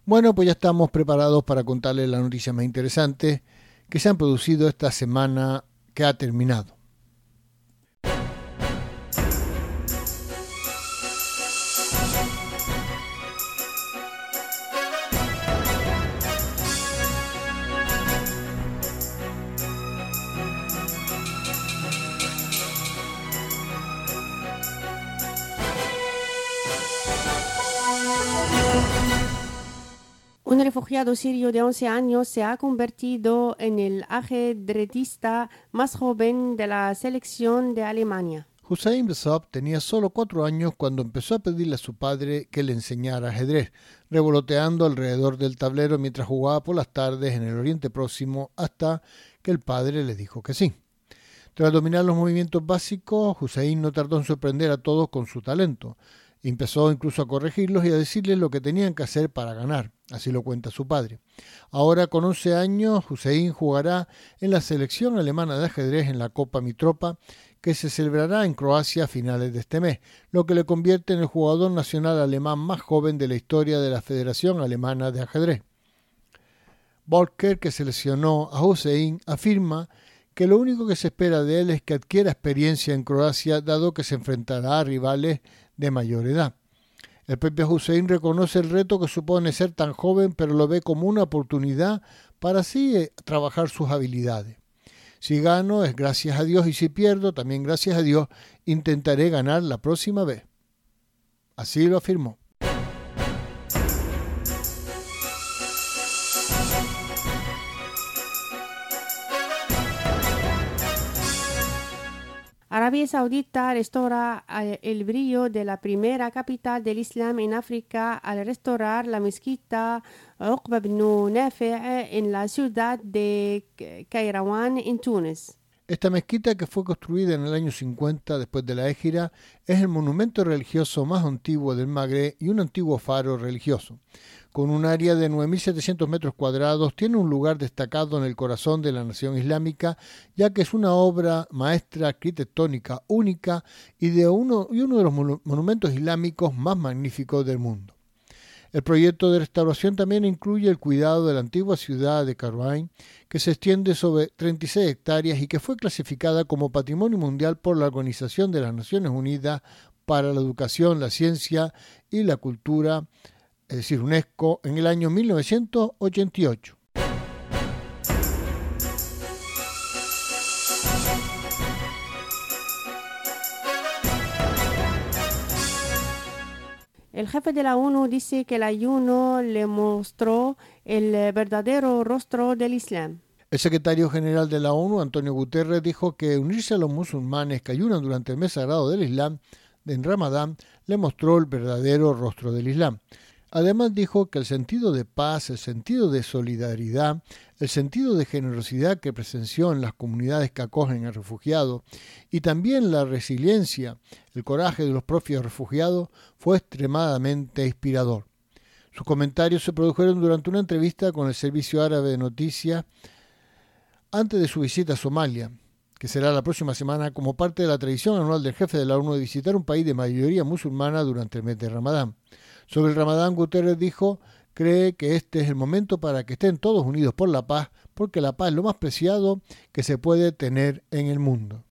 Bueno, pues ya estamos preparados para contarles las noticias más interesantes que se han producido esta semana que ha terminado. Un refugiado sirio de 11 años se ha convertido en el ajedrecista más joven de la selección de Alemania. Hüseyin Besab tenía solo 4 años cuando empezó a pedirle a su padre que le enseñara ajedrez, revoloteando alrededor del tablero mientras jugaba por las tardes en el Oriente Próximo hasta que el padre le dijo que sí. Tras dominar los movimientos básicos, Hüseyin no tardó en sorprender a todos con su talento. Empezó incluso a corregirlos y a decirles lo que tenían que hacer para ganar, así lo cuenta su padre. Ahora, con 11 años, Hüseyin jugará en la selección alemana de ajedrez en la Copa Mitropa, que se celebrará en Croacia a finales de este mes, lo que le convierte en el jugador nacional alemán más joven de la historia de la Federación Alemana de Ajedrez. Volker, que seleccionó a Hüseyin, afirma que lo único que se espera de él es que adquiera experiencia en Croacia, dado que se enfrentará a rivales de mayor edad. El propio Hüseyin reconoce el reto que supone ser tan joven, pero lo ve como una oportunidad para así trabajar sus habilidades. Si gano es gracias a Dios y si pierdo también gracias a Dios, intentaré ganar la próxima vez. Así lo afirmó. Arabia Saudita restaura el brillo de la primera capital del Islam en África al restaurar la mezquita Uqba ibn Nafi' en la ciudad de Kairouan, en Túnez. Esta mezquita, que fue construida en el año 50 después de la Égira, es el monumento religioso más antiguo del Magreb y un antiguo faro religioso. Con un área de 9.700 metros cuadrados, tiene un lugar destacado en el corazón de la nación islámica, ya que es una obra maestra arquitectónica única y uno de los monumentos islámicos más magníficos del mundo. El proyecto de restauración también incluye el cuidado de la antigua ciudad de Kairouan, que se extiende sobre 36 hectáreas y que fue clasificada como Patrimonio Mundial por la Organización de las Naciones Unidas para la Educación, la Ciencia y la Cultura, es decir, UNESCO, en el año 1988. El jefe de la ONU dice que el ayuno le mostró el verdadero rostro del Islam. El secretario general de la ONU, Antonio Guterres, dijo que unirse a los musulmanes que ayunan durante el mes sagrado del Islam, en Ramadán, le mostró el verdadero rostro del Islam. Además dijo que el sentido de paz, el sentido de solidaridad, el sentido de generosidad que presenció en las comunidades que acogen a refugiados y también la resiliencia, el coraje de los propios refugiados fue extremadamente inspirador. Sus comentarios se produjeron durante una entrevista con el Servicio Árabe de Noticias antes de su visita a Somalia, que será la próxima semana como parte de la tradición anual del jefe de la ONU de visitar un país de mayoría musulmana durante el mes de Ramadán. Sobre el Ramadán, Guterres dijo, cree que este es el momento para que estén todos unidos por la paz, porque la paz es lo más preciado que se puede tener en el mundo.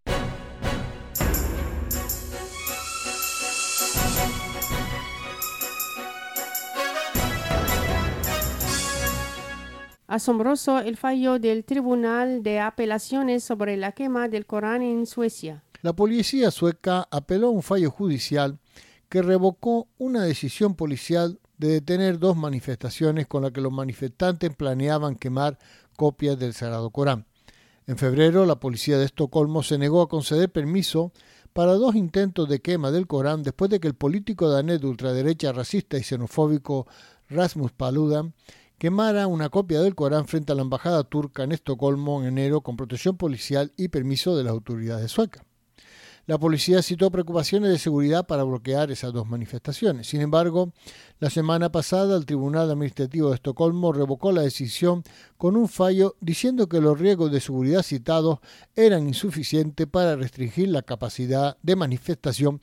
Asombroso el fallo del Tribunal de Apelaciones sobre la quema del Corán en Suecia. La policía sueca apeló a un fallo judicial que revocó una decisión policial de detener 2 manifestaciones con las que los manifestantes planeaban quemar copias del Sagrado Corán. En febrero, la policía de Estocolmo se negó a conceder permiso para 2 intentos de quema del Corán después de que el político danés de ultraderecha racista y xenofóbico Rasmus Paludan quemara una copia del Corán frente a la embajada turca en Estocolmo en enero con protección policial y permiso de las autoridades suecas. La policía citó preocupaciones de seguridad para bloquear esas 2 manifestaciones. Sin embargo, la semana pasada el Tribunal Administrativo de Estocolmo revocó la decisión con un fallo diciendo que los riesgos de seguridad citados eran insuficientes para restringir la capacidad de manifestación.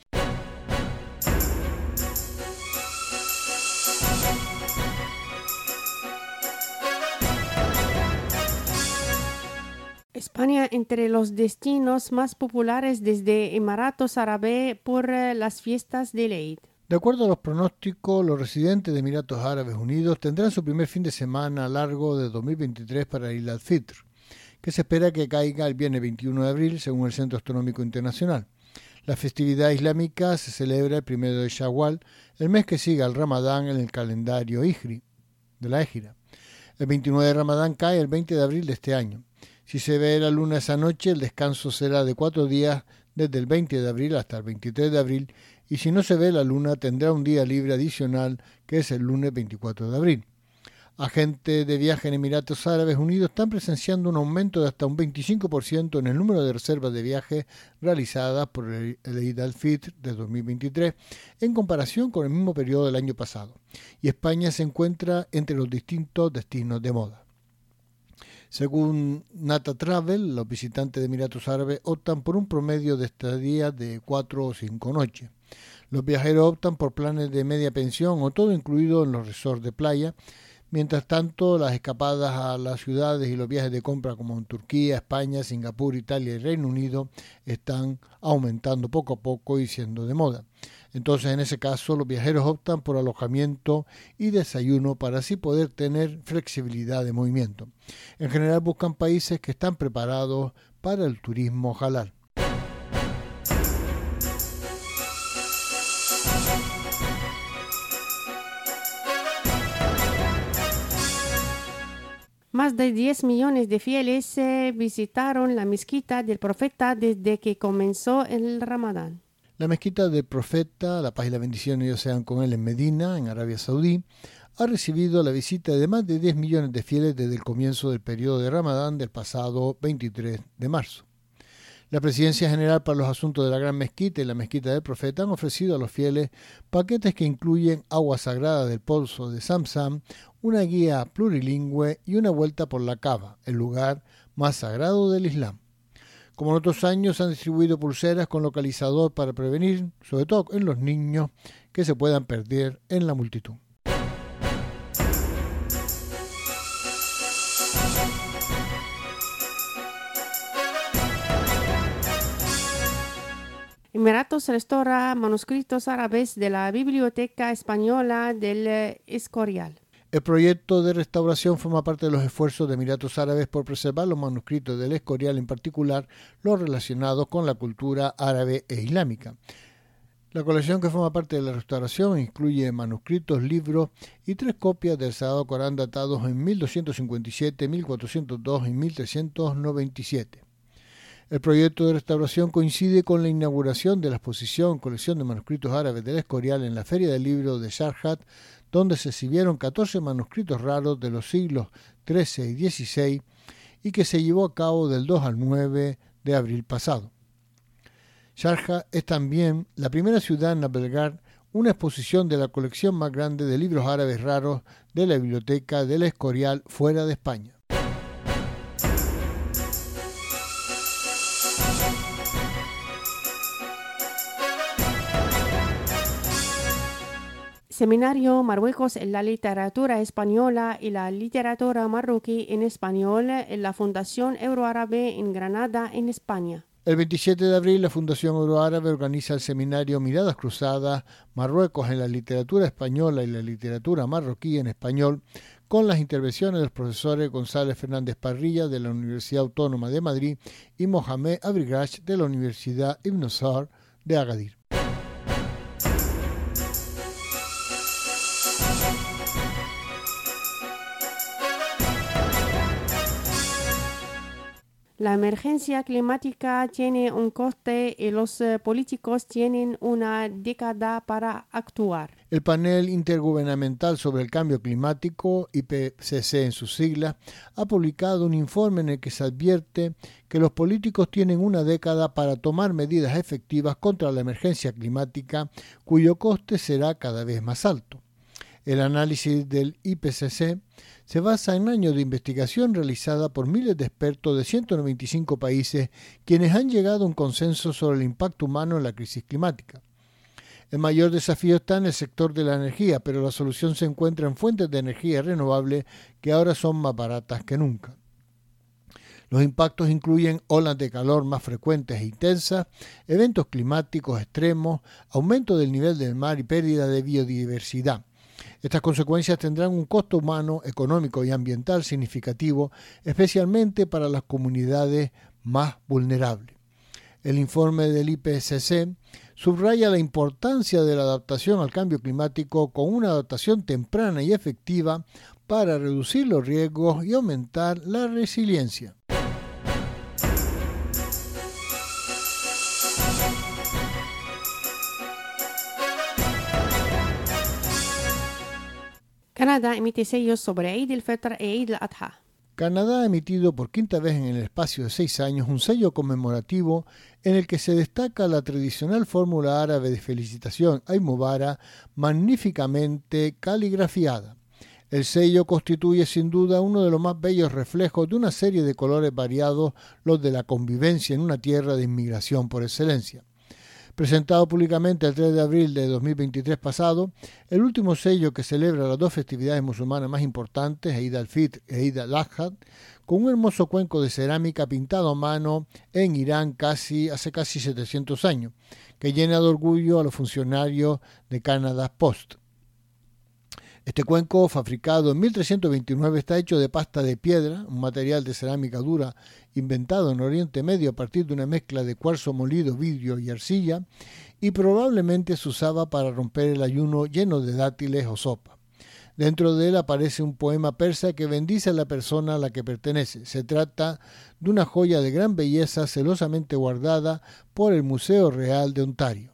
España entre los destinos más populares desde Emiratos Árabes por las fiestas del Eid. De acuerdo a los pronósticos, los residentes de Emiratos Árabes Unidos tendrán su primer fin de semana largo de 2023 para Eid al-Fitr, que se espera que caiga el viernes 21 de abril, según el Centro Astronómico Internacional. La festividad islámica se celebra el 1 de Shawwal, el mes que sigue al Ramadán en el calendario hijri de la Égira. El 29 de Ramadán cae el 20 de abril de este año. Si se ve la luna esa noche, el descanso será de 4 días desde el 20 de abril hasta el 23 de abril, y si no se ve la luna, tendrá un día libre adicional, que es el lunes 24 de abril. Agentes de viaje en Emiratos Árabes Unidos están presenciando un aumento de hasta un 25% en el número de reservas de viaje realizadas por el Eid al-Fitr de 2023 en comparación con el mismo periodo del año pasado, y España se encuentra entre los distintos destinos de moda. Según Nata Travel, los visitantes de Emiratos Árabes optan por un promedio de estadía de 4 o 5 noches. Los viajeros optan por planes de media pensión o todo incluido en los resorts de playa. Mientras tanto, las escapadas a las ciudades y los viajes de compra como en Turquía, España, Singapur, Italia y Reino Unido están aumentando poco a poco y siendo de moda. Entonces, en ese caso, los viajeros optan por alojamiento y desayuno para así poder tener flexibilidad de movimiento. En general, buscan países que están preparados para el turismo halal. Más de 10 millones de fieles visitaron la mezquita del profeta desde que comenzó el Ramadán. La mezquita del profeta, la paz y la bendición de Dios sean con él en Medina, en Arabia Saudí, ha recibido la visita de más de 10 millones de fieles desde el comienzo del periodo de Ramadán del pasado 23 de marzo. La Presidencia General para los Asuntos de la Gran Mezquita y la Mezquita del Profeta han ofrecido a los fieles paquetes que incluyen agua sagrada del pozo de Zamzam, una guía plurilingüe y una vuelta por la Kaaba, el lugar más sagrado del Islam. Como en otros años, han distribuido pulseras con localizador para prevenir, sobre todo en los niños, que se puedan perder en la multitud. Emiratos restaura manuscritos árabes de la Biblioteca Española del Escorial. El proyecto de restauración forma parte de los esfuerzos de Emiratos Árabes por preservar los manuscritos del Escorial, en particular los relacionados con la cultura árabe e islámica. La colección que forma parte de la restauración incluye manuscritos, libros y 3 copias del Sagrado Corán datados en 1257, 1402 y 1397. El proyecto de restauración coincide con la inauguración de la exposición Colección de Manuscritos Árabes del Escorial en la Feria del Libro de Sharjah, donde se exhibieron 14 manuscritos raros de los siglos XIII y XVI y que se llevó a cabo del 2 al 9 de abril pasado. Sharjah es también la primera ciudad en albergar una exposición de la colección más grande de libros árabes raros de la Biblioteca del Escorial fuera de España. Seminario Marruecos en la literatura española y la literatura marroquí en español en la Fundación Euroárabe en Granada, en España. El 27 de abril, la Fundación Euroárabe organiza el seminario Miradas Cruzadas, Marruecos en la literatura española y la literatura marroquí en español, con las intervenciones de los profesores González Fernández Parrilla de la Universidad Autónoma de Madrid y Mohamed Abrigash de la Universidad Ibn Sar de Agadir. La emergencia climática tiene un coste y los políticos tienen una década para actuar. El Panel Intergubernamental sobre el Cambio Climático, IPCC en sus siglas, ha publicado un informe en el que se advierte que los políticos tienen una década para tomar medidas efectivas contra la emergencia climática, cuyo coste será cada vez más alto. El análisis del IPCC se basa en años de investigación realizada por miles de expertos de 195 países, quienes han llegado a un consenso sobre el impacto humano en la crisis climática. El mayor desafío está en el sector de la energía, pero la solución se encuentra en fuentes de energía renovable que ahora son más baratas que nunca. Los impactos incluyen olas de calor más frecuentes e intensas, eventos climáticos extremos, aumento del nivel del mar y pérdida de biodiversidad. Estas consecuencias tendrán un costo humano, económico y ambiental significativo, especialmente para las comunidades más vulnerables. El informe del IPCC subraya la importancia de la adaptación al cambio climático con una adaptación temprana y efectiva para reducir los riesgos y aumentar la resiliencia. Canadá emite sellos sobre Eid al-Fitr e Eid al-Adha. Canadá ha emitido por quinta vez en el espacio de 6 años un sello conmemorativo en el que se destaca la tradicional fórmula árabe de felicitación Eid Mubarak magníficamente caligrafiada. El sello constituye sin duda uno de los más bellos reflejos de una serie de colores variados, los de la convivencia en una tierra de inmigración por excelencia. Presentado públicamente el 3 de abril de 2023 pasado, el último sello que celebra las dos festividades musulmanas más importantes, Eid al-Fitr e Eid al-Adha, con un hermoso cuenco de cerámica pintado a mano en Irán hace casi 700 años, que llena de orgullo a los funcionarios de Canada Post. Este cuenco, fabricado en 1329, está hecho de pasta de piedra, un material de cerámica dura inventado en Oriente Medio a partir de una mezcla de cuarzo molido, vidrio y arcilla, y probablemente se usaba para romper el ayuno lleno de dátiles o sopa. Dentro de él aparece un poema persa que bendice a la persona a la que pertenece. Se trata de una joya de gran belleza celosamente guardada por el Museo Real de Ontario.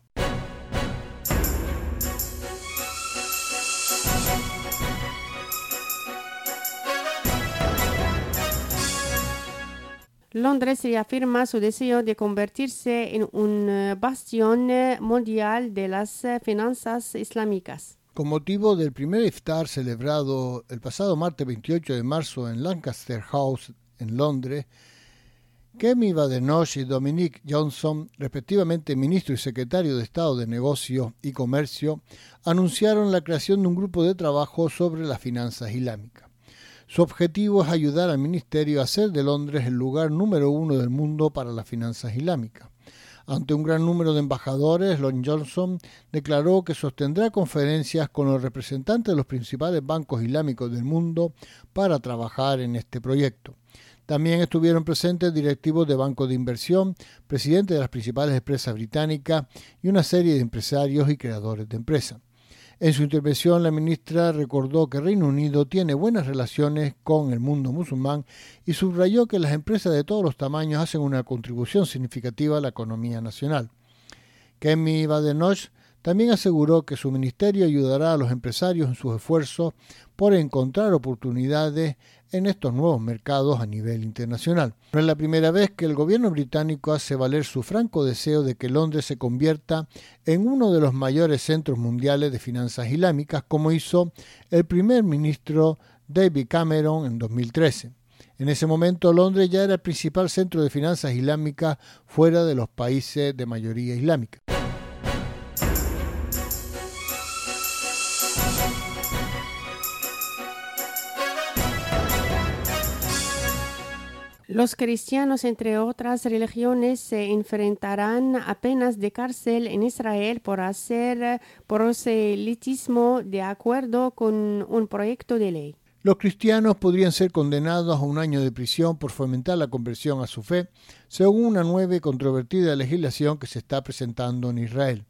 Londres reafirma su deseo de convertirse en un bastión mundial de las finanzas islámicas. Con motivo del primer iftar celebrado el pasado martes 28 de marzo en Lancaster House, en Londres, Kemi Badenoch y Dominic Johnson, respectivamente ministro y secretario de Estado de Negocios y Comercio, anunciaron la creación de un grupo de trabajo sobre las finanzas islámicas. Su objetivo es ayudar al ministerio a hacer de Londres el lugar número 1 del mundo para las finanzas islámicas. Ante un gran número de embajadores, Lon Johnson declaró que sostendrá conferencias con los representantes de los principales bancos islámicos del mundo para trabajar en este proyecto. También estuvieron presentes directivos de bancos de inversión, presidentes de las principales empresas británicas y una serie de empresarios y creadores de empresas. En su intervención, la ministra recordó que Reino Unido tiene buenas relaciones con el mundo musulmán y subrayó que las empresas de todos los tamaños hacen una contribución significativa a la economía nacional. Kemi Badenoch también aseguró que su ministerio ayudará a los empresarios en sus esfuerzos por encontrar oportunidades en estos nuevos mercados a nivel internacional. No es la primera vez que el gobierno británico hace valer su franco deseo de que Londres se convierta en uno de los mayores centros mundiales de finanzas islámicas, como hizo el primer ministro David Cameron en 2013. En ese momento, Londres ya era el principal centro de finanzas islámicas fuera de los países de mayoría islámica. Los cristianos, entre otras religiones, se enfrentarán a penas de cárcel en Israel por hacer proselitismo de acuerdo con un proyecto de ley. Los cristianos podrían ser condenados a 1 año de prisión por fomentar la conversión a su fe, según una nueva y controvertida legislación que se está presentando en Israel.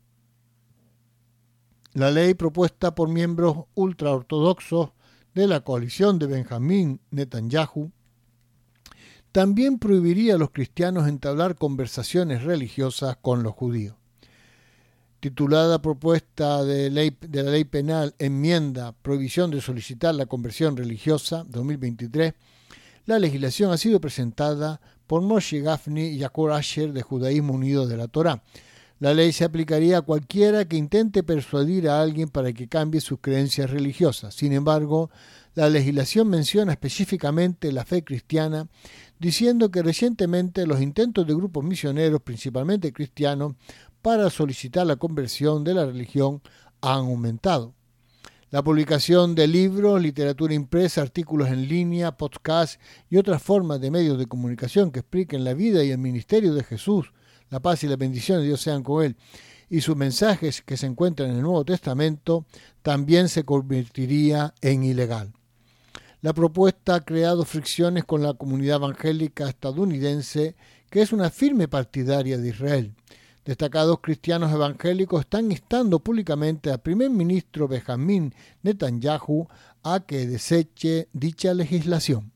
La ley propuesta por miembros ultraortodoxos de la coalición de Benjamín Netanyahu también prohibiría a los cristianos entablar conversaciones religiosas con los judíos. Titulada Propuesta de la Ley Penal Enmienda Prohibición de solicitar la conversión religiosa 2023, la legislación ha sido presentada por Moshe Gafni y Yaakov Asher de Judaísmo Unido de la Torá. La ley se aplicaría a cualquiera que intente persuadir a alguien para que cambie sus creencias religiosas. Sin embargo, la legislación menciona específicamente la fe cristiana, diciendo que recientemente los intentos de grupos misioneros, principalmente cristianos, para solicitar la conversión de la religión han aumentado. La publicación de libros, literatura impresa, artículos en línea, podcasts y otras formas de medios de comunicación que expliquen la vida y el ministerio de Jesús, la paz y la bendición de Dios sean con él, y sus mensajes que se encuentran en el Nuevo Testamento, también se convertiría en ilegal. La propuesta ha creado fricciones con la comunidad evangélica estadounidense, que es una firme partidaria de Israel. Destacados cristianos evangélicos están instando públicamente al primer ministro Benjamín Netanyahu a que deseche dicha legislación.